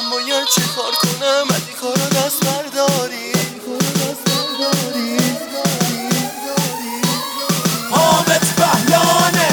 من باید چه کار کنم از این کارا دست برداری. حامد بهلانه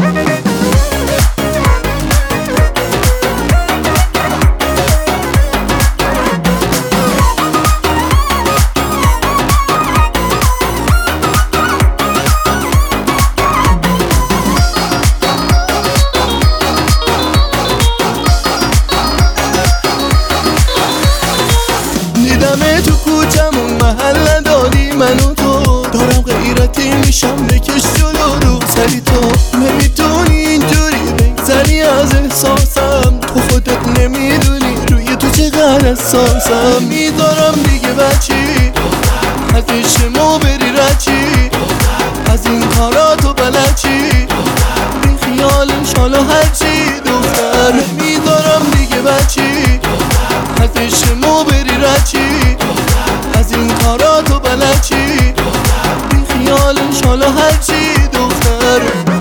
دیدمه تو کوچمون محل نداری، من و تو دارم غیرتی میشم بکش جلو رو سری. تو نمیتونی اینجوری بگذری از احساسم، تو خودت نمیدونی روی تو چقدر حساسم. میدارم دیگه بچی از پیشمو بری رچی، از این کارا تو بلچی بی خیالش حالا هرچی دختر. میدارم دیگه بچی از پیشمو بری رچی، از این کارا تو بلچی بی خیالش حالا هرچی دختر.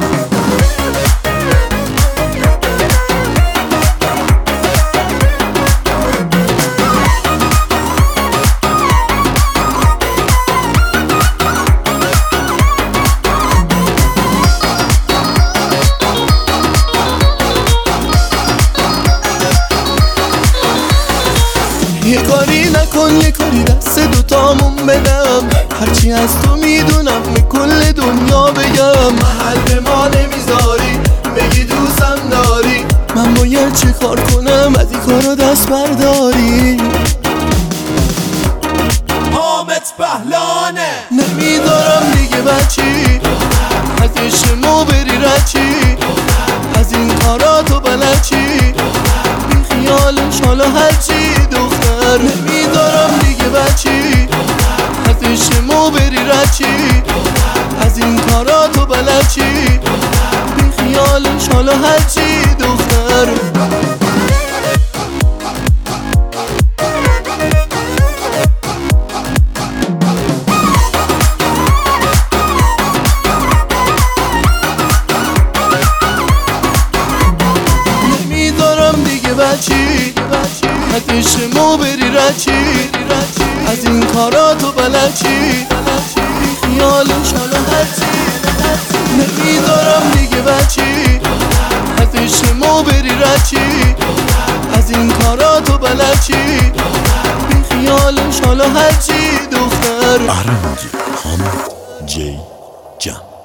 یه کاری نکن یه کاری دست دوتامون بدم، هرچی از تو میدونم به کل دنیا بگم. محل به ما نمیذاری بگی دوستم داری، من باید چه کار کنم از این کارا دست برداری. حامد بهلانه نمیدارم دیگه بچی از پیشمو بری رچی، از این کارا تو بلچی بی خیالش حالا هرچی دختر. نمیدارم دیگه بچی از پیشمو بری رچی، از این کارا تو بلچی بی خیالش حالا هرچی دختر. نمیدارم دیگه بچی از پیشمو بری رچی، از این کارا تو بلچی بی خیالش حالا هرچی. نمیدارم دیگه بچی از پیشمو بری رچی، از این کارا تو بلچی بی خیالش حالا هرچی دختر. آرنج حامد جی جان.